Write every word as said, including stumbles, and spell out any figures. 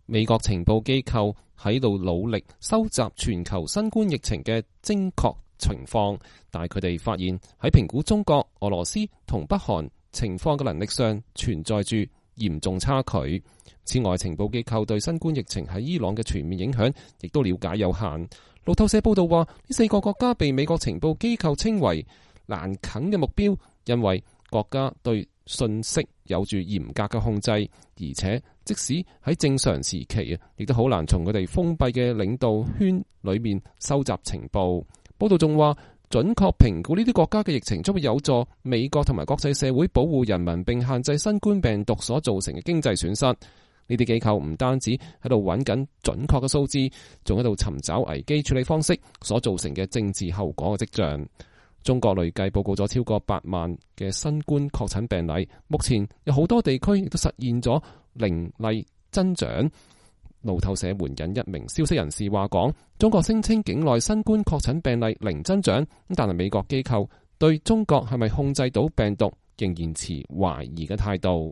美國情報機構喺度努力收集全球新冠疫情嘅精確情況，但係佢哋發現喺評估中國、俄羅斯同北韓情況嘅能力上存在住嚴重差距。此外，情報機構對新冠疫情喺伊朗嘅全面影響亦都了解有限。路透社報道話，呢四個國家被美國情報機構稱為難啃嘅目標，因為國家對信息有住嚴格嘅控制，而且即使喺正常時期啊，亦都好難從佢哋封閉嘅領導圈裏面收集情報。報道仲話，準確評估呢啲國家嘅疫情將會有助美國同埋國際社會保護人民，並限制新冠病毒所造成嘅經濟損失。呢啲機構唔單止喺度揾緊準確嘅數字，仲喺度尋找危機處理方式所造成嘅政治後果嘅跡象。中國累計報告咗超過八萬嘅新冠確診病例，目前有好多地區亦都實現咗零例增長。路透社援引一名消息人士話講，中國聲稱境內新冠確診病例零增長，但係美國機構對中國係咪控制到病毒仍然持懷疑嘅態度。